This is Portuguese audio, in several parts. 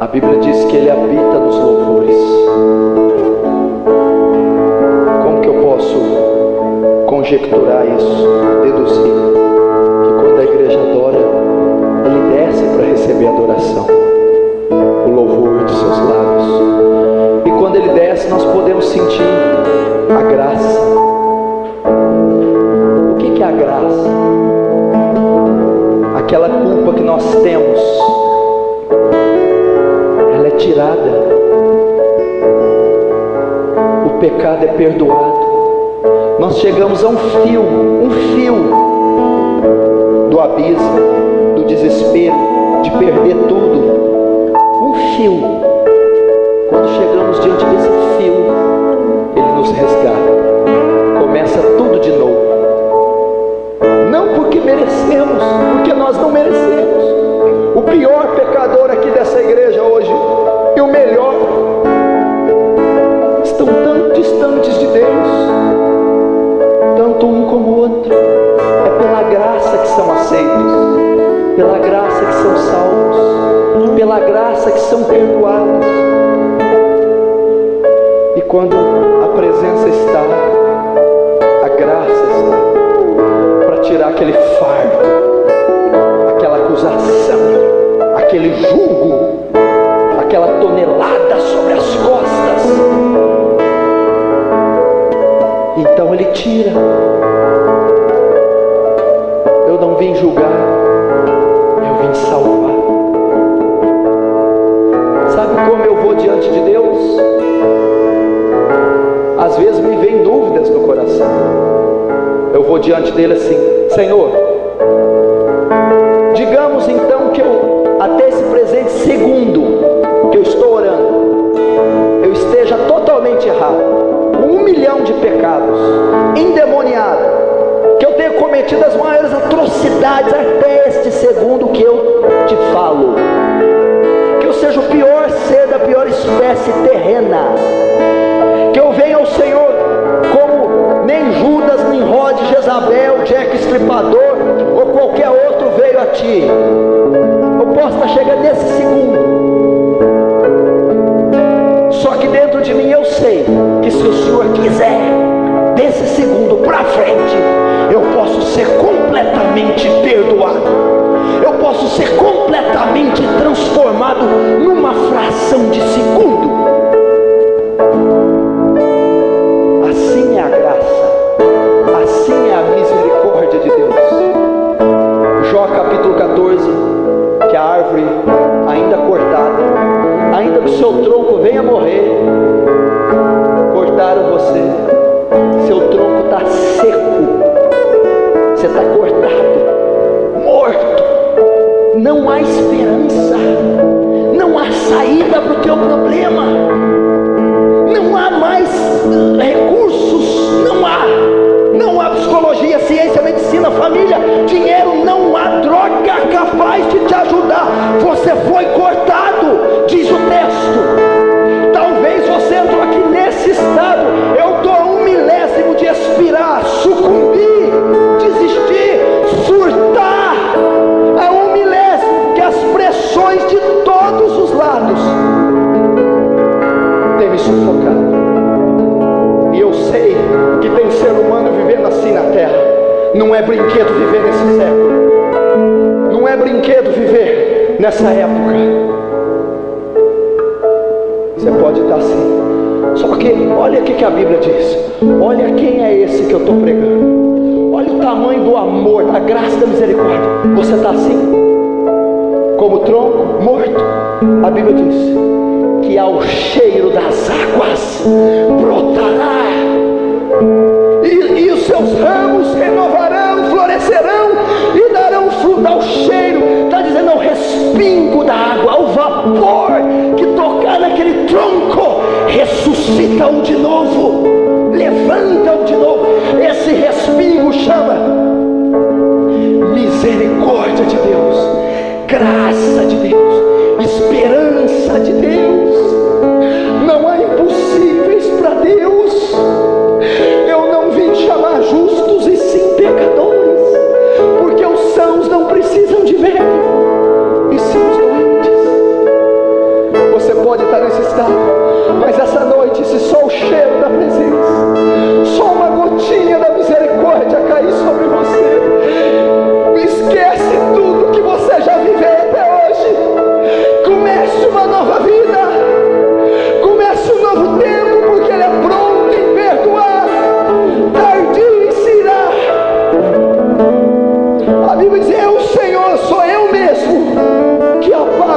Bíblia diz que Ele habita nos louvores. Como que eu posso conjecturar isso, deduzir? Que quando a igreja adora, Ele desce para receber a adoração, o louvor de seus lábios. E quando Ele desce, nós podemos sentir a graça. O que é a graça? Aquela culpa que nós temos, ela é tirada. O pecado é perdoado. Nós chegamos a um fio do abismo, do desespero, de perder tudo. Um fio. Quando chegamos diante desse fio, Ele nos resgata. Começa tudo de novo. Não porque merecemos, porque nós não merecemos. O pior pecador aqui dessa igreja hoje e o melhor estão tão distantes de Deus, tanto um como o outro. É pela graça que são aceitos, pela graça que são salvos, pela graça que são perdoados. E quando a presença está, a graça está para tirar aquele fardo, aquela acusação, aquele jugo, aquela tonelada sobre as costas. Então Ele tira. Eu não vim julgar, eu vim salvar. Sabe como eu vou diante de Deus? Às vezes me vem dúvidas no coração. Eu vou diante dele assim: Senhor, digamos então que até esse presente segundo que eu estou orando, eu esteja totalmente errado, com 1 milhão de pecados, endemoniado, que eu tenha cometido as maiores atrocidades até este segundo que eu te falo, que eu seja o pior ser da pior espécie terrena, que eu venha ao Senhor como nem Judas, Nimrod, Jezabel, Jack Estripador ou qualquer outro veio a ti. Eu posso estar chegando nesse segundo, só que dentro de mim eu sei que se o Senhor quiser, desse segundo para frente, eu posso ser completamente perdoado, eu posso ser completamente transformado numa fração de segundo. Assim é a graça, assim é a misericórdia de Deus. Jó capítulo 14, que a árvore ainda cortada, ainda que o seu tronco venha morrer, cortaram você, seu tronco está seco, você está cortado, morto, não há esperança, não há saída para o teu problema, não há mais recursos, não há psicologia, ciência, medicina, família, dinheiro, não há droga capaz de te ajudar. Você foi cortado, diz o texto. Talvez você entrou aqui nesse estado. Eu estou a 1 milésimo de expirar, sucumbir, desistir, surtar, a 1 milésimo, que as pressões de todos os lados têm me sufocado. E eu sei que tem ser humano vivendo assim na terra. Não é brinquedo viver nesse século, não é brinquedo viver nessa época. Você pode estar assim, só que olha o que a Bíblia diz. Olha quem é esse que eu estou pregando, olha o tamanho do amor, da graça, da misericórdia. Você está assim, como tronco morto. A Bíblia diz que ao cheiro das águas brotará, e os seus ramos renovarão, florescerão e darão fruto. Ao cheiro, está dizendo ao respingo da água, ao vapor que tocar naquele tronco, ressuscita-o de novo, levanta-o de novo. Esse respingo chama misericórdia de Deus, graça de Deus, esperança de Deus. Não há impossíveis para Deus. Eu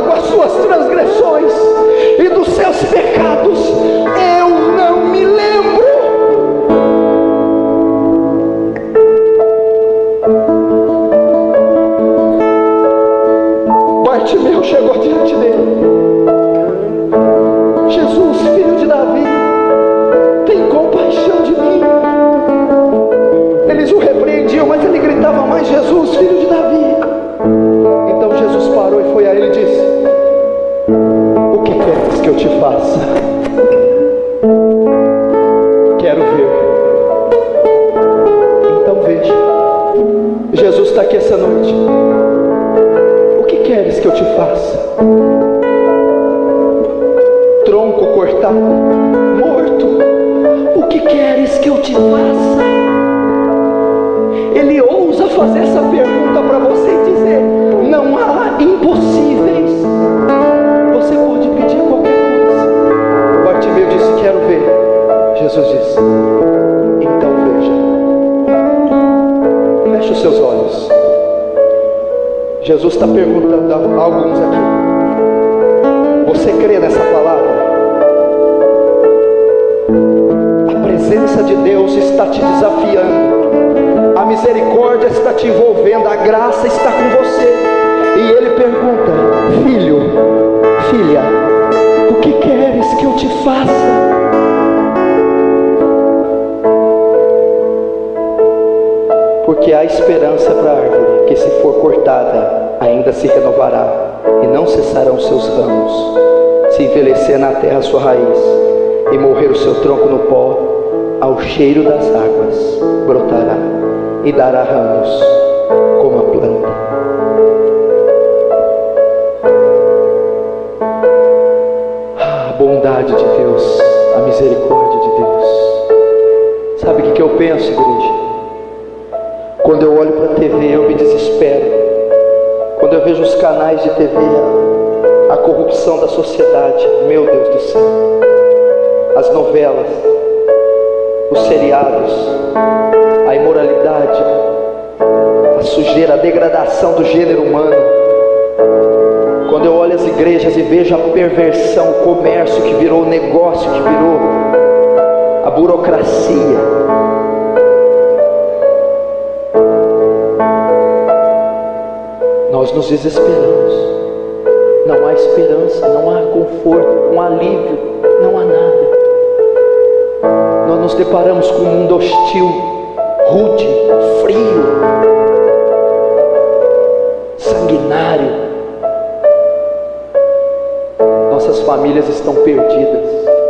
pago as suas transgressões e dos seus pecados eu não me lembro. Bartimeu chegou diante dele. Jesus, filho de Davi, tem compaixão de mim. Eles o repreendiam, mas ele gritava mais: Jesus, filho de Davi. Então Jesus parou e foi a ele e disse: o que queres que eu te faça? Quero ver. Então veja. Jesus está aqui essa noite. O que queres que eu te faça? Tronco cortado, morto. O que queres que eu te faça? Ele ousa fazer essa pergunta para você e dizer: não há impossíveis. Você pode pedir qualquer coisa. Bartimeu disse: quero ver. Jesus disse: então veja. Feche os seus olhos. Jesus está perguntando a alguns aqui: você crê nessa palavra? A presença de Deus está te desafiando. A misericórdia está te envolvendo, a graça está com você. E ele pergunta: filho, filha, o que queres que eu te faça? Porque há esperança para a árvore, que se for cortada, ainda se renovará, e não cessarão seus ramos. Se envelhecer na terra a sua raiz, e morrer o seu tronco no pó, ao cheiro das águas brotará, e dará ramos como a planta. A bondade de Deus, a misericórdia de Deus. Sabe o que eu penso, igreja? Quando eu olho para a TV, eu me desespero. Quando eu vejo os canais de TV, a corrupção da sociedade, meu Deus do céu, as novelas, os seriados, a imoralidade, a sujeira, a degradação do gênero humano. Quando eu olho as igrejas e vejo a perversão, o comércio que virou, o negócio que virou, a burocracia, nós nos desesperamos. Não há esperança, não há conforto, um alívio, não há nada. Nós nos deparamos com um mundo hostil, rude, frio, sanguinário. Nossas famílias estão perdidas.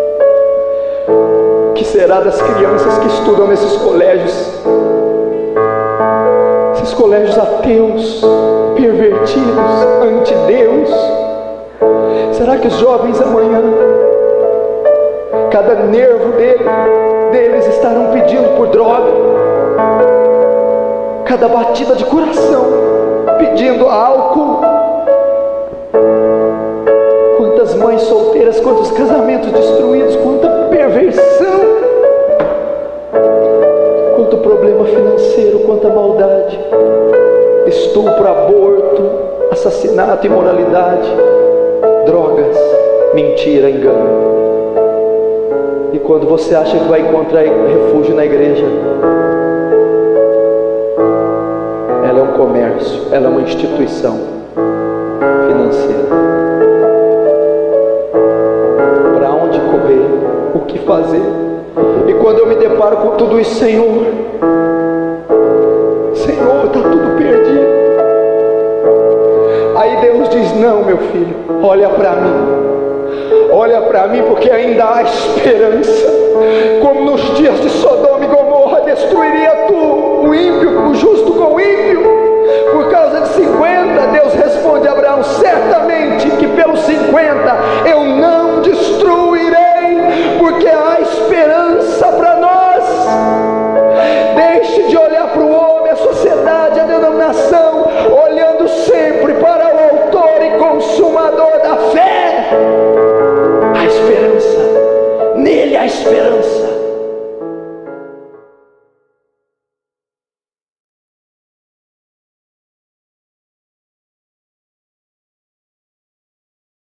O que será das crianças que estudam nesses colégios? Esses colégios ateus, pervertidos, anti-Deus. Será que os jovens amanhã, cada nervo deles estarão pedindo por droga? Cada batida de coração pedindo álcool? Quantas mães solteiras, quantos casamentos destruídos, quanta perversão, quanto problema financeiro, quanta maldade, estupro, aborto, assassinato, imoralidade, drogas, mentira, engano. E quando você acha que vai encontrar refúgio na igreja, ela é um comércio, ela é uma instituição financeira. Para onde correr? O que fazer? E quando eu me deparo com tudo isso, Senhor, está tudo perdido. Aí Deus diz: não, meu filho, olha para mim, porque ainda há esperança. Como nos dias de Sodoma e Gomorra, destruiria tu o ímpio, o justo com o ímpio. Por causa de 50, Deus responde a Abraão: certamente que pelos 50 eu não destruirei, porque há esperança para nós. Deixe de olhar para o homem, a sociedade, a denominação, olhando sempre para o autor e consumador da fé. Há esperança, nele há esperança.